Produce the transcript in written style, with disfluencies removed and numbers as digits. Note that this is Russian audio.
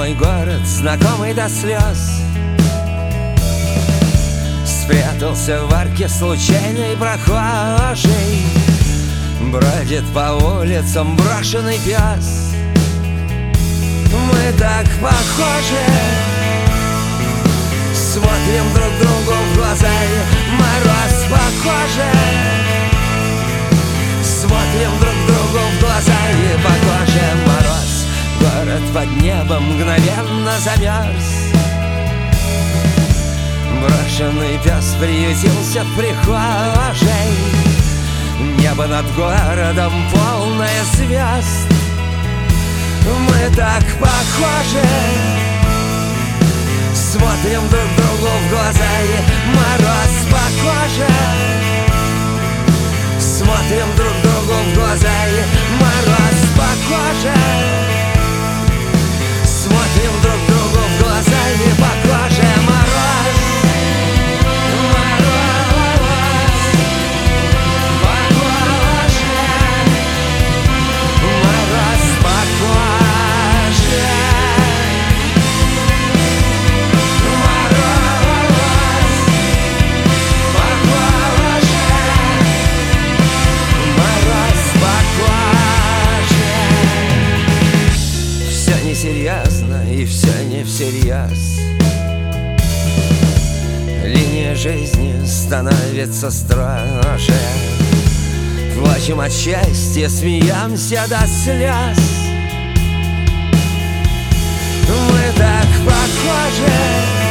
мой город, знакомый до слез. Спрятался в арке случайный прохожий, бродит по улицам брошенный пес. Мы так похожи, смотрим друг другу в глаза, и мороз похожи. Смотрим друг другу в глаза, и похожи мороз. Город под небом мгновенно замерз. Брошенный пес приютился в прихожей. Небо над городом полное звезд. Мы так похожи, смотрим друг другу в глаза, и мороз похожи. Смотрим друг другу в глаза, и мороз похожи. Смотрим друг другу в глаза, и похожи мороз. Серьезно, и все не всерьез. Линия жизни становится строже. Плачем от счастья, смеемся до слез. Мы так похожи,